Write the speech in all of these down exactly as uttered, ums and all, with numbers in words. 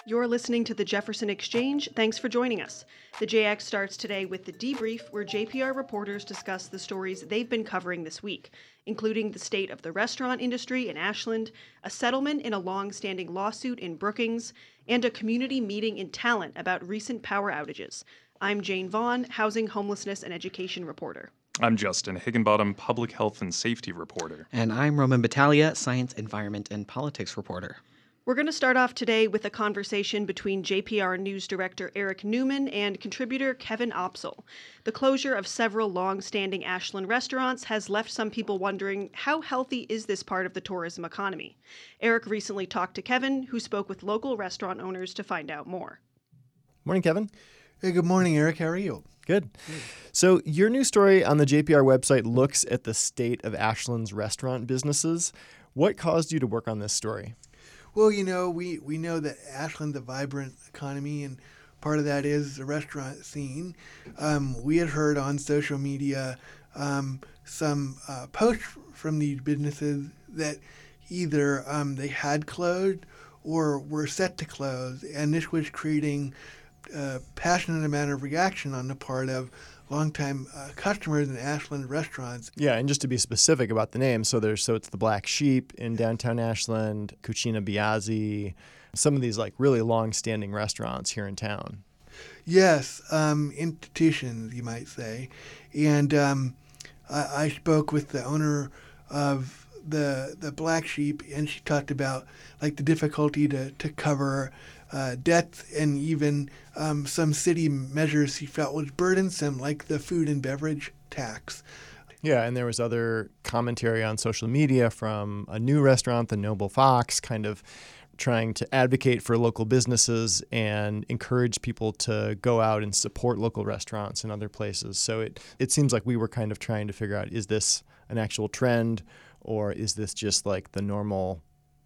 You're listening to the Jefferson Exchange. Thanks for joining us. The J X starts today with The Debrief, where J P R reporters discuss the stories they've been covering this week, including the state of the restaurant industry in Ashland, a settlement in a long-standing lawsuit in Brookings, and a community meeting in Talent about recent power outages. I'm Jane Vaughn, housing, homelessness, and education reporter. I'm Justin Higginbottom, public health and safety reporter. And I'm Roman Battaglia, science, environment, and politics reporter. We're going to start off today with a conversation between J P R News director Eric Newman and contributor Kevin Opsel. The closure of several long-standing Ashland restaurants has left some people wondering, how healthy is this part of the tourism economy? Eric recently talked to Kevin, who spoke with local restaurant owners to find out more. Morning, Kevin. Hey, good morning, Eric. How are you? Good. So your new story on the J P R website looks at the state of Ashland's restaurant businesses. What caused you to work on this story? Well, you know, we, we know that Ashland's a vibrant economy, and part of that is the restaurant scene. Um, we had heard on social media um, some uh, posts from these businesses that either um, they had closed or were set to close, and this was creating a passionate amount of reaction on the part of longtime uh, customers in Ashland restaurants. Yeah, and just to be specific about the name, so there's so it's the Black Sheep in downtown Ashland, Cucina Biazzi, some of these like really long-standing restaurants here in town. Yes, um, institutions, you might say. And um, I, I spoke with the owner of the the Black Sheep, and she talked about like the difficulty to, to cover Uh, debts and even um, some city measures he felt was burdensome, like the food and beverage tax. Yeah, and there was other commentary on social media from a new restaurant, the Noble Fox, kind of trying to advocate for local businesses and encourage people to go out and support local restaurants in other places. So it, it seems like we were kind of trying to figure out, is this an actual trend, or is this just like the normal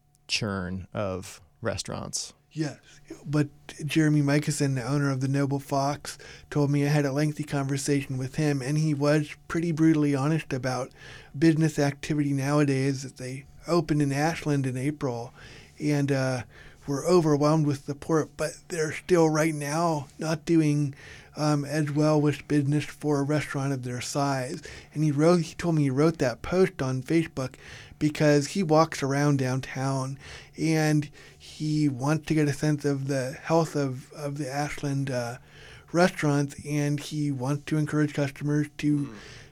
churn of restaurants? Yes, but Jeremy Michelson, the owner of the Noble Fox, told me I had a lengthy conversation with him, and he was pretty brutally honest about business activity nowadays. That they opened in Ashland in April, and uh, were overwhelmed with support, but they're still right now not doing um, as well with business for a restaurant of their size. And he wrote, he told me he wrote that post on Facebook because he walks around downtown and he wants to get a sense of the health of, of the Ashland uh, restaurants, and he wants to encourage customers to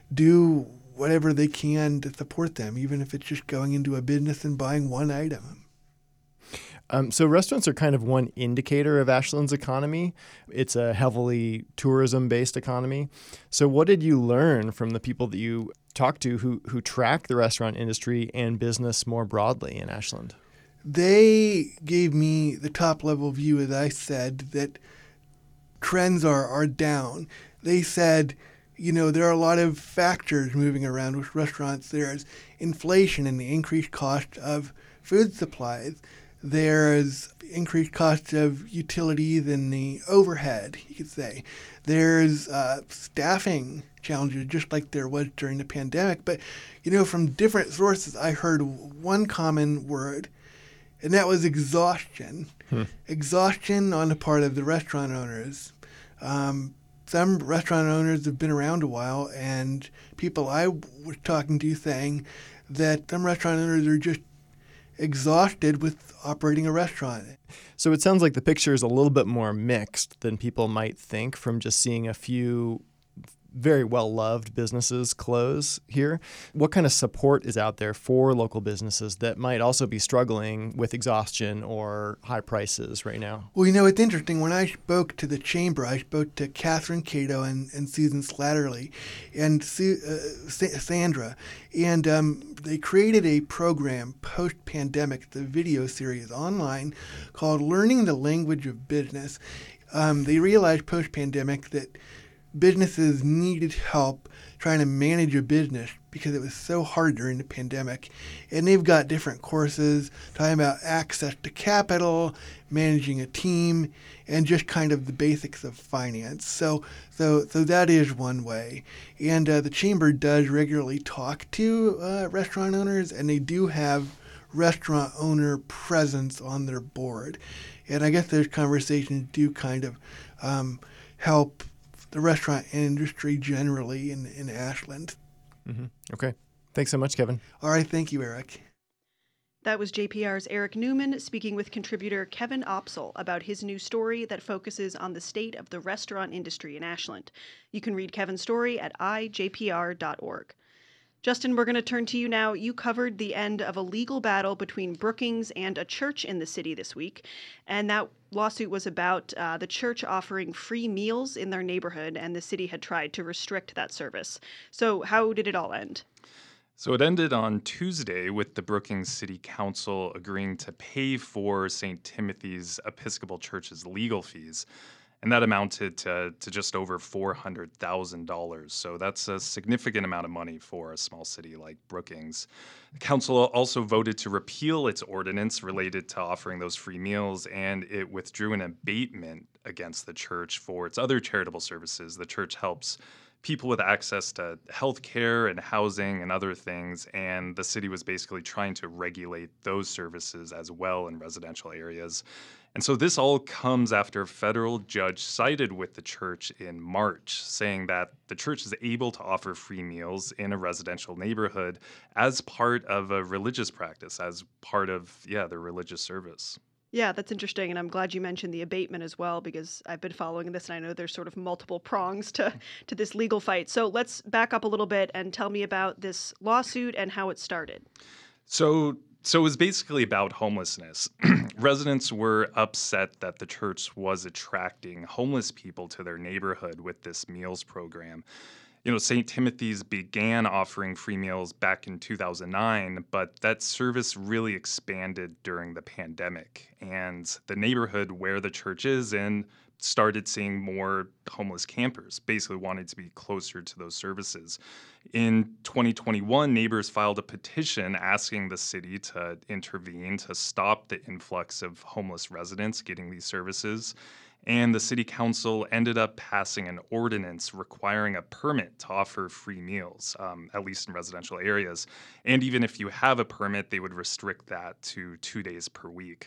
do whatever they can to support them, even if it's just going into a business and buying one item. Um, so restaurants are kind of one indicator of Ashland's economy. It's a heavily tourism-based economy. So what did you learn from the people that you talked to who, who track the restaurant industry and business more broadly in Ashland? They gave me the top-level view, as I said, that trends are, are down. They said, you know, there are a lot of factors moving around with restaurants. There's inflation and the increased cost of food supplies. There's increased cost of utilities and the overhead, you could say. There's uh, staffing challenges, just like there was during the pandemic. But, you know, from different sources, I heard one common word, and that was exhaustion. Hmm. Exhaustion on the part of the restaurant owners. Um, some restaurant owners have been around a while, and people I was talking to saying that some restaurant owners are just exhausted with operating a restaurant. So it sounds like the picture is a little bit more mixed than people might think from just seeing a few very well-loved businesses close here. What kind of support is out there for local businesses that might also be struggling with exhaustion or high prices right now? Well, you know, it's interesting. When I spoke to the chamber, I spoke to Catherine Cato and, and Susan Slatterly and Su- uh, Sandra, and um, they created a program post-pandemic, the video series online, called Learning the Language of Business. Um, they realized post-pandemic that businesses needed help trying to manage a business because it was so hard during the pandemic. And they've got different courses talking about access to capital, managing a team, and just kind of the basics of finance. So so, so that is one way. And uh, the chamber does regularly talk to uh, restaurant owners, and they do have restaurant owner presence on their board. And I guess those conversations do kind of um, help the restaurant industry generally in, in Ashland. Mm-hmm. Okay. Thanks so much, Kevin. All right. Thank you, Eric. That was J P R's Eric Newman speaking with contributor Kevin Opsel about his new story that focuses on the state of the restaurant industry in Ashland. You can read Kevin's story at i j p r dot org. Justin, we're going to turn to you now. You covered the end of a legal battle between Brookings and a church in the city this week, and that lawsuit was about uh, the church offering free meals in their neighborhood, and the city had tried to restrict that service. So how did it all end? So it ended on Tuesday with the Brookings City Council agreeing to pay for Saint Timothy's Episcopal Church's legal fees. And that amounted to, to just over four hundred thousand dollars. So that's a significant amount of money for a small city like Brookings. The council also voted to repeal its ordinance related to offering those free meals, and it withdrew an abatement against the church for its other charitable services. The church helps people with access to health care and housing and other things, and the city was basically trying to regulate those services as well in residential areas. And so this all comes after a federal judge sided with the church in March, saying that the church is able to offer free meals in a residential neighborhood as part of a religious practice, as part of, yeah, their religious service. Yeah, that's interesting, and I'm glad you mentioned the abatement as well, because I've been following this, and I know there's sort of multiple prongs to, to this legal fight. So let's back up a little bit and tell me about this lawsuit and how it started. So So it was basically about homelessness. Residents were upset that the church was attracting homeless people to their neighborhood with this meals program. You know, Saint Timothy's began offering free meals back in two thousand nine, but that service really expanded during the pandemic. And the neighborhood where the church is in started seeing more homeless campers, basically wanted to be closer to those services. In twenty twenty-one, neighbors filed a petition asking the city to intervene to stop the influx of homeless residents getting these services. And the city council ended up passing an ordinance requiring a permit to offer free meals, um, at least in residential areas. And even if you have a permit, they would restrict that to two days per week.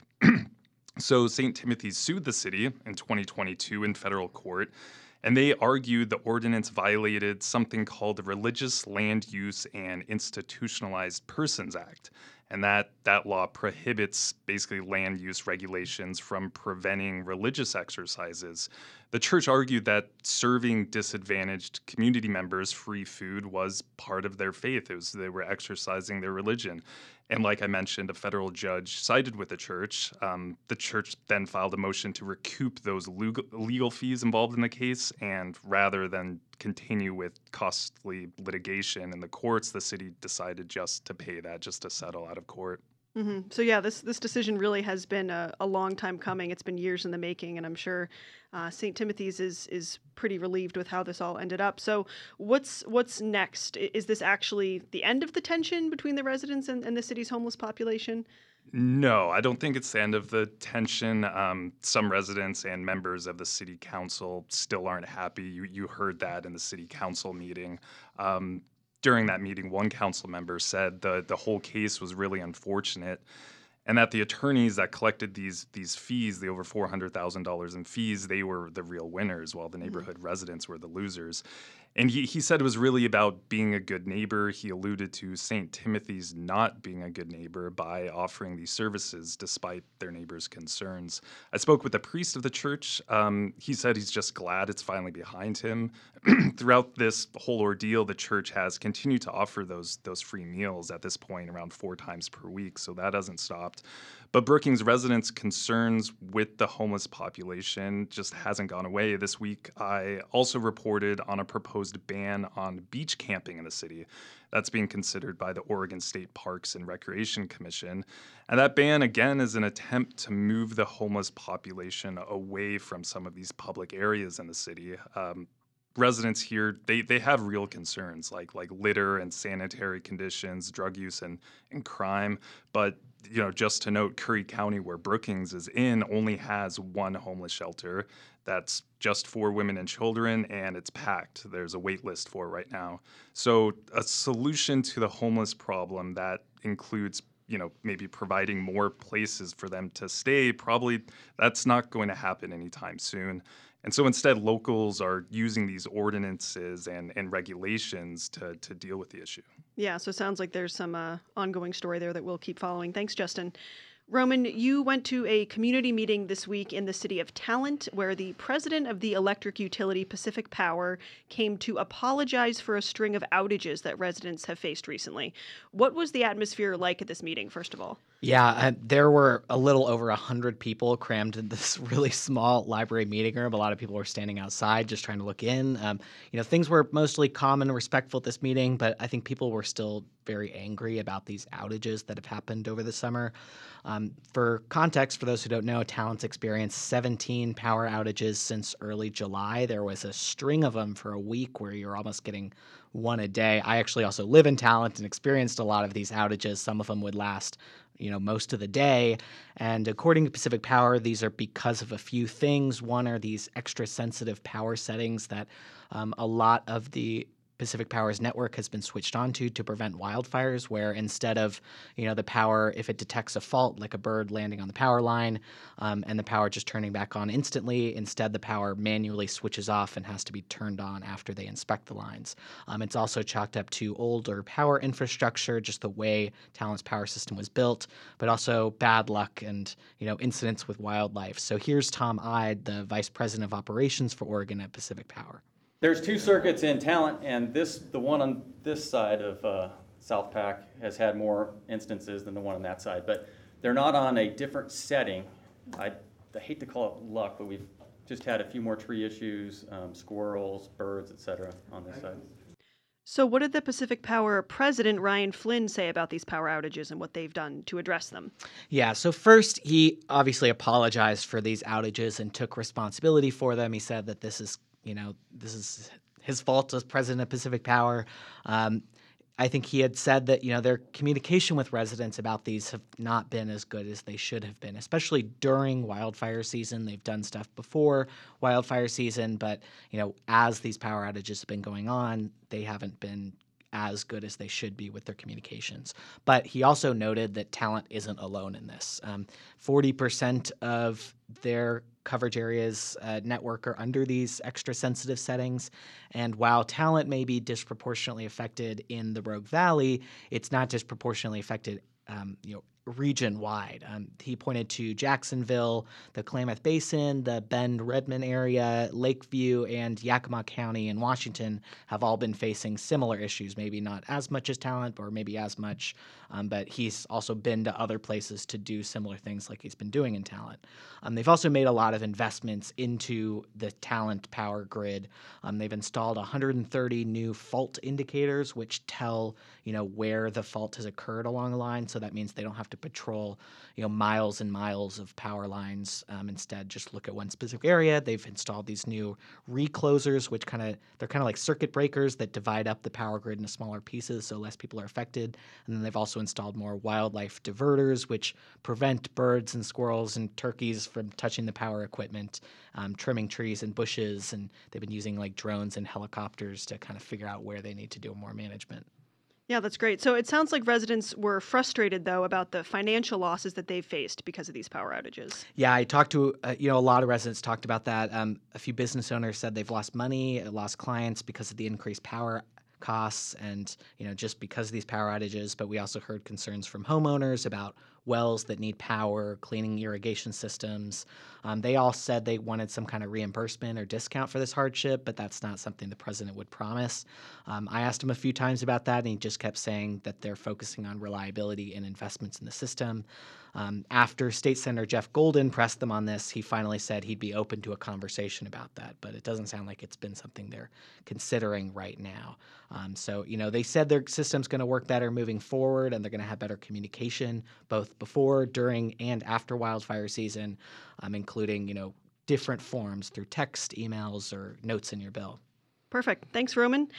So Saint Timothy's sued the city in twenty twenty-two in federal court, and they argued the ordinance violated something called the Religious Land Use and Institutionalized Persons Act. And that, that law prohibits basically land use regulations from preventing religious exercises. The church argued that serving disadvantaged community members free food was part of their faith. It was, they were exercising their religion. And like I mentioned, a federal judge sided with the church. Um, the church then filed a motion to recoup those legal, legal fees involved in the case. And rather than continue with costly litigation in the courts, the city decided just to pay that, just to settle out of court. Mm-hmm. So yeah, this this decision really has been a, a long time coming. It's been years in the making, and I'm sure uh, Saint Timothy's is is pretty relieved with how this all ended up. So what's what's next? Is this actually the end of the tension between the residents and, and the city's homeless population? No, I don't think it's the end of the tension. Um, some residents and members of the city council still aren't happy. You you heard that in the city council meeting. Um, During that meeting, one council member said the, the whole case was really unfortunate and that the attorneys that collected these these fees, the over four hundred thousand dollars in fees, they were the real winners while the neighborhood mm-hmm. residents were the losers. And he, he said it was really about being a good neighbor. He alluded to Saint Timothy's not being a good neighbor by offering these services despite their neighbors' concerns. I spoke with the priest of the church. Um, he said he's just glad it's finally behind him. Throughout this whole ordeal, the church has continued to offer those, those free meals at this point around four times per week, so that hasn't stopped. But Brookings residents' concerns with the homeless population just hasn't gone away. This week, I also reported on a proposed ban on beach camping in the city. That's being considered by the Oregon State Parks and Recreation Commission. And that ban, again, is an attempt to move the homeless population away from some of these public areas in the city. Um, residents here, they they have real concerns like like litter and sanitary conditions, drug use and, and crime. But you know, just to note, Curry County, where Brookings is in, only has one homeless shelter that's just for women and children, and it's packed. There's a wait list for it right now. So a solution to the homeless problem that includes you know, maybe providing more places for them to stay, probably that's not going to happen anytime soon. And so instead, locals are using these ordinances and, and regulations to, to deal with the issue. Yeah, so it sounds like there's some uh, ongoing story there that we'll keep following. Thanks, Justin. Roman, you went to a community meeting this week in the city of Talent, where the president of the electric utility Pacific Power came to apologize for a string of outages that residents have faced recently. What was the atmosphere like at this meeting, first of all? Yeah, uh, there were a little over one hundred people crammed in this really small library meeting room. A lot of people were standing outside just trying to look in. Um, you know, things were mostly calm and respectful at this meeting, but I think people were still very angry about these outages that have happened over the summer. Um, for context, for those who don't know, Talent's experienced seventeen power outages since early July. There was a string of them for a week where you're almost getting one a day. I actually also live in Talent and experienced a lot of these outages. Some of them would last, you know, most of the day. And according to Pacific Power, these are because of a few things. One are these extra sensitive power settings that um, a lot of the Pacific Power's network has been switched onto to prevent wildfires, where instead of, you know, the power, if it detects a fault, like a bird landing on the power line, um, and the power just turning back on instantly, instead the power manually switches off and has to be turned on after they inspect the lines. Um, it's also chalked up to older power infrastructure, just the way Talent's power system was built, but also bad luck and, you know, incidents with wildlife. So here's Tom Ide, the Vice President of Operations for Oregon at Pacific Power. There's two circuits in Talent, and this, the one on this side of uh, South Pac has had more instances than the one on that side, but they're not on a different setting. I, I hate to call it luck, but we've just had a few more tree issues, um, squirrels, birds, et cetera on this side. So what did the Pacific Power president, Ryan Flynn, say about these power outages and what they've done to address them? Yeah, so first, he obviously apologized for these outages and took responsibility for them. He said that this is You know, this is his fault as president of Pacific Power. Um, I think he had said that, you know, their communication with residents about these have not been as good as they should have been, especially during wildfire season. They've done stuff before wildfire season, but, you know, as these power outages have been going on, they haven't been as good as they should be with their communications. But he also noted that Talent isn't alone in this. Um, forty percent of their coverage areas uh, network are under these extra sensitive settings. And while Talent may be disproportionately affected in the Rogue Valley, it's not disproportionately affected um, you know, region-wide. Um, he pointed to Jacksonville, the Klamath Basin, the Bend-Redmond area, Lakeview, and Yakima County in Washington have all been facing similar issues, maybe not as much as Talent or maybe as much, um, but he's also been to other places to do similar things like he's been doing in Talent. Um, they've also made a lot of investments into the Talent power grid. Um, they've installed one hundred thirty new fault indicators, which tell, you know, where the fault has occurred along the line, so that means they don't have to patrol, you know, miles and miles of power lines. Um, instead, just look at one specific area. They've installed these new reclosers, which kind of they're kind of like circuit breakers that divide up the power grid into smaller pieces, so less people are affected. And then they've also installed more wildlife diverters, which prevent birds and squirrels and turkeys from touching the power equipment, um, trimming trees and bushes. And they've been using like drones and helicopters to kind of figure out where they need to do more management. Yeah, that's great. So it sounds like residents were frustrated, though, about the financial losses that they've faced because of these power outages. Yeah, I talked to, uh, you know, a lot of residents talked about that. Um, a few business owners said they've lost money, lost clients because of the increased power costs and, you know, just because of these power outages. But we also heard concerns from homeowners about wells that need power, cleaning irrigation systems. Um, they all said they wanted some kind of reimbursement or discount for this hardship, but that's not something the president would promise. Um, I asked him a few times about that, and he just kept saying that they're focusing on reliability and investments in the system. Um, after State Senator Jeff Golden pressed them on this, he finally said he'd be open to a conversation about that, but it doesn't sound like it's been something they're considering right now. Um, so, you know, they said their system's going to work better moving forward, and they're going to have better communication both before, during, and after wildfire season, um, including, you know, different forms through text, emails, or notes in your bill. Perfect. Thanks, Roman.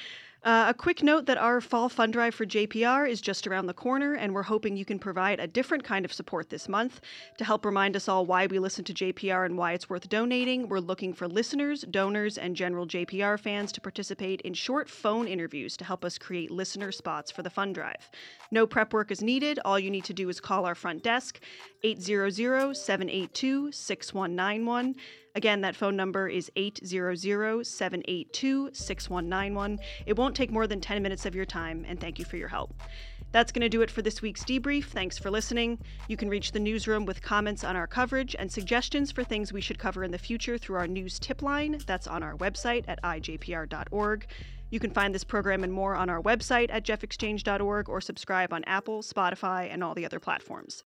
Uh, a quick note that our fall fund drive for J P R is just around the corner, and we're hoping you can provide a different kind of support this month. To help remind us all why we listen to J P R and why it's worth donating, we're looking for listeners, donors, and general J P R fans to participate in short phone interviews to help us create listener spots for the fund drive. No prep work is needed. All you need to do is call our front desk, eight hundred, seven eight two, six one nine one. Again, that phone number is eight hundred, seven eight two, six one nine one. It won't take more than ten minutes of your time, and thank you for your help. That's going to do it for this week's debrief. Thanks for listening. You can reach the newsroom with comments on our coverage and suggestions for things we should cover in the future through our news tip line. That's on our website at i j p r dot org. You can find this program and more on our website at jeff exchange dot org or subscribe on Apple, Spotify, and all the other platforms.